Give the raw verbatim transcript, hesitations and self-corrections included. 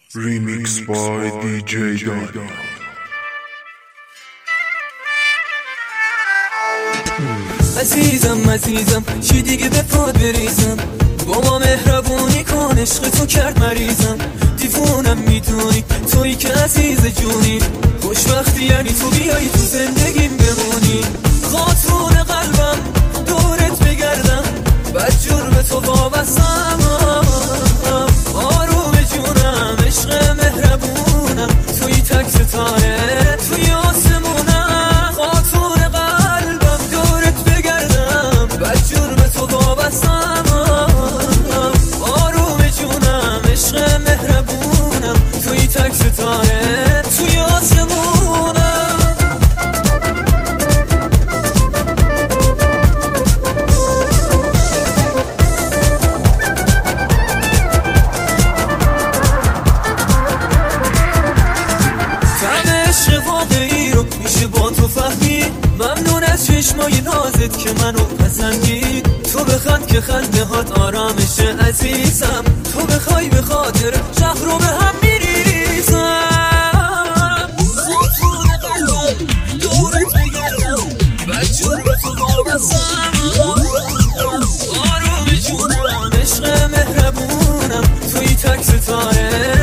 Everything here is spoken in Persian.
Remix by دی جی دان. عزیزم عزیزم چی دیگه به پاد بریزم، با ما مهربونی کن، عشق تو کرد مریضم، دیوونم میدونی تویی که عزیز جونی، خوشبختی یعنی تو بیایی تو زندگیم بمونی، خاطرون قلبم دورت بگردم، بدجور به تو وابستم، آروم جونم عشق مهربونم، تویی تک ستاره توی آسمونم، خاطرون قلبم دورت بگردم، بدجور به تو وابستم، آروم جونم عشق مهربونم، تویی تک ستاره توی آسمونم. عشق واقعی رو میشه با تو فهمید، ممنون از چشمای نازت که منو پسندید، تو بخند که خنده هات آرامشه عزیزم، تو بخوای به خاطر شهر رو به هم میریزم، خاطرون قلبم دورت بگردم، بدجور به تو وابستم، آروم جونم عشق مهربونم، توی تک ستاره